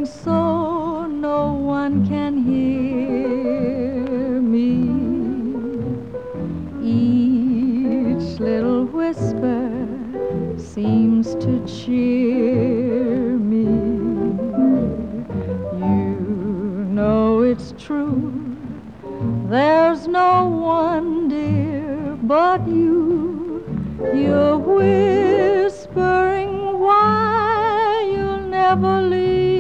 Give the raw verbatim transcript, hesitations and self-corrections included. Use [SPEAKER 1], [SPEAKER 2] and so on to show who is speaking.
[SPEAKER 1] so no one can hear me. Each little whisper seems to cheer me. You know it's true, there's no one, dear, but you. You're whispering why you'll never leave